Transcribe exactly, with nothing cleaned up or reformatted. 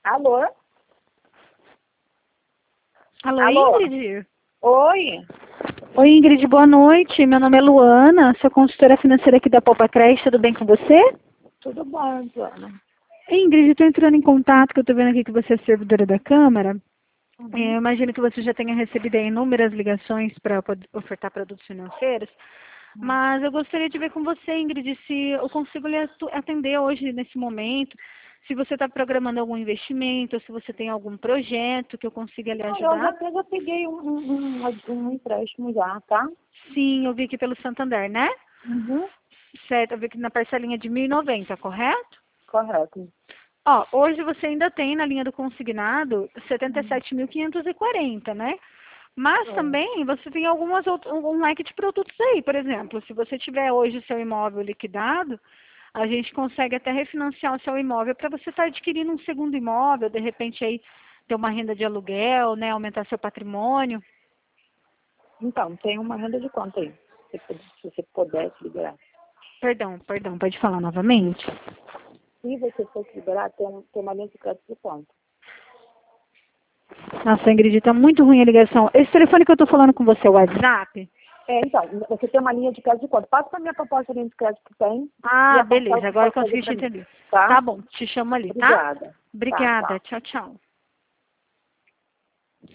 Alô? Alô, Alô? Ingrid? Oi? Oi, Ingrid, boa noite. Meu nome é Luana, sou consultora financeira aqui da Poupa Creche. Tudo bem com você? Tudo bom, Joana? Ingrid, estou entrando em contato, que eu estou vendo aqui que você é servidora da Câmara. Uhum. É, eu imagino que você já tenha recebido aí inúmeras ligações para ofertar produtos financeiros. Uhum. Mas eu gostaria de ver com você, Ingrid, se eu consigo lhe atender hoje, nesse momento. Se você está programando algum investimento, se você tem algum projeto que eu consiga lhe Ah, ajudar. eu já, eu já peguei um, um, um, um empréstimo já, tá? Sim, eu vi aqui pelo Santander, né? Uhum. Certo, eu vi que na parcelinha de mil e noventa, correto? Correto. Ó, hoje você ainda tem na linha do consignado setenta e sete mil quinhentos e quarenta, né? Mas É. também você tem algumas outras, um leque de produtos aí, por exemplo, se você tiver hoje seu imóvel liquidado, a gente consegue até refinanciar o seu imóvel para você estar adquirindo um segundo imóvel, de repente aí ter uma renda de aluguel, né, aumentar seu patrimônio. Então, tem uma renda de quanto aí? Se, se você pudesse liberar. Perdão, perdão, pode falar novamente? Se você fosse liberar, tem, um, tem uma linha de crédito de quanto? Nossa, Ingrid, tá muito ruim a ligação. Esse telefone que eu tô falando com você é o WhatsApp? É, então, você tem uma linha de crédito de quanto? Passa para a minha proposta de linha de crédito que tem e Ah, a parcela beleza, que agora eu pode fazer consegui te para mim, entender. tá? Tá bom, te chamo ali, tá? Obrigada. Tá, Obrigada, tá. tchau, tchau.